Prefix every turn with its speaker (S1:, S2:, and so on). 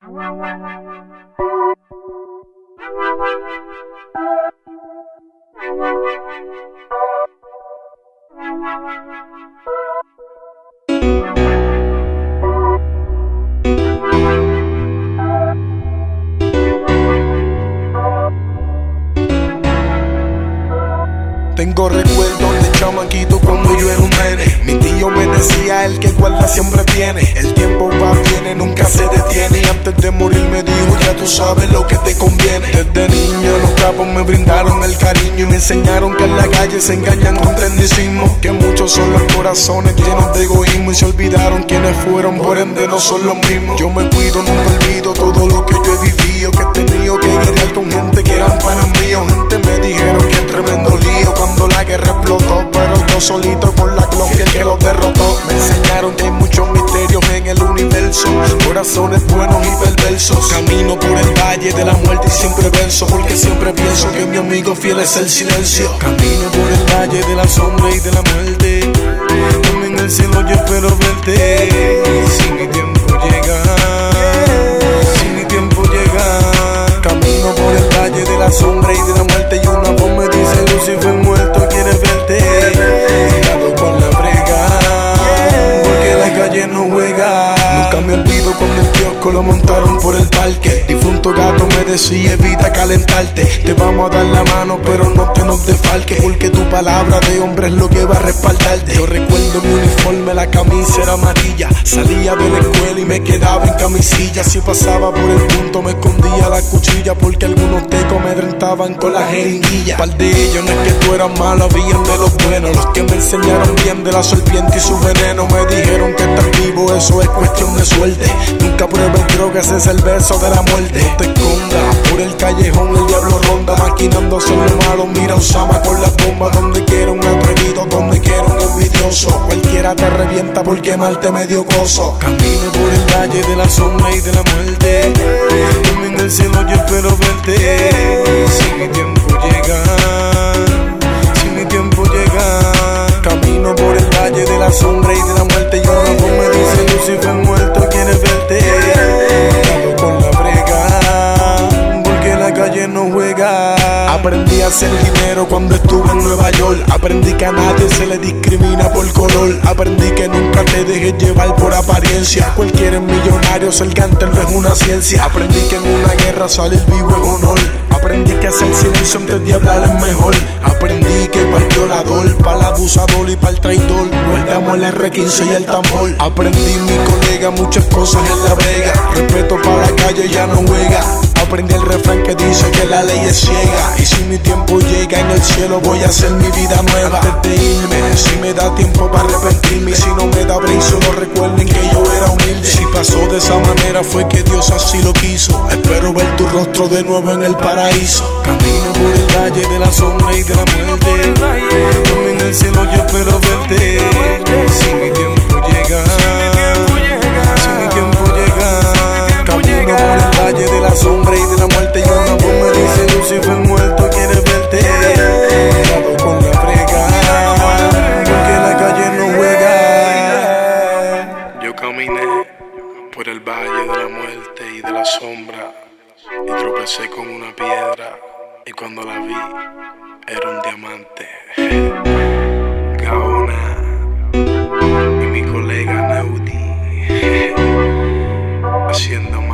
S1: Tengo recuerdos de chamaquito cuando yo era un nene. Mi tío me decía, el que guarda siempre tiene. El tiempo va, viene, nunca se detiene. Y antes de morir me dijo, ya tú sabes lo que te conviene. Desde niño los capos me brindaron el cariño y me enseñaron que en la calle se engañan con tecnicismo, que muchos son los corazones llenos de egoísmo y se olvidaron quienes fueron, por ende no son los mismos. Yo me cuido, nunca olvido todo lo que yo he vivido, que he tenido que guerrear con gente que eran panas míos. Gente me dijeron que tremendo lío cuando la guerra explotó, pero yo solito con la Glock el que los derrotó. Me enseñaron que hay muchos misterios en el universo, corazones buenos y perversos. Camino por el valle de la muerte y siempre venzo, porque siempre pienso que mi amigo fiel es el silencio. Camino por el valle de la sombra y de la muerte, donde en el cielo yo espero verte. Si mi tiempo llega, si mi tiempo llega. Camino por el valle de la sombra y de la muerte, y una voz me dice, Lucifer muerto quiere verte. Cuidado con la brega, porque la calle no juega. Nunca me olvido cuando el kiosco lo montaron por el parque. Difunto gato me decía, evita calentarte. Te vamos a dar la mano, pero no te nos defalques, porque tu palabra de hombre es lo que va a respaldarte. Yo recuerdo mi uniforme, la camisa era amarilla. Salía de la escuela y me quedaba en camisilla. Si pasaba por el punto me escondía la cuchilla, porque algunos tecos me drentaban con la jeringuilla. Par de ellos no es que tú eras malo, habían de los buenos, los que me enseñaron bien de la serpiente y su veneno. Me dijeron que estar vivo eso es cuestión de suerte. Nunca pruebes drogas, ese es el verso de la muerte. No te escondas, por el callejón el diablo ronda, maquinando hacer lo malo. Mira Osama con las bombas, donde quiera un atrevido, donde quiera un envidioso. Cualquiera te revienta porque mal te medio gozo. Camino por el valle de la sombra y de la muerte, donde en el cielo yo espero verte. Si mi tiempo llega, si mi tiempo llega. Camino por el valle de la sombra y de la muerte, y una voz me dice, Lucifer muerto quiere verte. Cuidado con la brega, porque la calle no juega. Aprendí a hacer dinero cuando estuve en Nueva York. Aprendí que a nadie se le discrimina por color. Aprendí que nunca te dejes llevar por apariencia. Cualquiera es millonario, ser gánster no es una ciencia. Aprendí que en una guerra salir vivo es honor. Aprendí que hacer silencio antes de hablar es mejor. Aprendí que para el violador, para el abusador y para el traidor guardamos el R15 y el tambor. Aprendí, mi colega, muchas cosas en la vega. Respeto para la calle, ya no juega. Aprendí el refrán que dice que la ley es ciega, y si mi tiempo llega en el cielo voy a hacer mi vida nueva. Antes de irme, si me da tiempo para arrepentirme, y si no me da break solo recuerden que yo era humilde. Si pasó de esa manera fue que Dios así lo quiso. Espero ver tu rostro de nuevo en el paraíso. Camino por el valle de la sombra y de la muerte, donde en el cielo yo espero verte. Si mi tiempo llega, si mi tiempo llega. Camino por el valle de la sombra y de la muerte, y una voz me dice, Lucifer muerto quiere verte. Cuidado con la brega, porque la calle no juega. Yo caminé por el valle de la muerte y de la sombra, y tropecé con una piedra, y cuando la vi era un diamante. Gaona y mi colega Naudi haciendo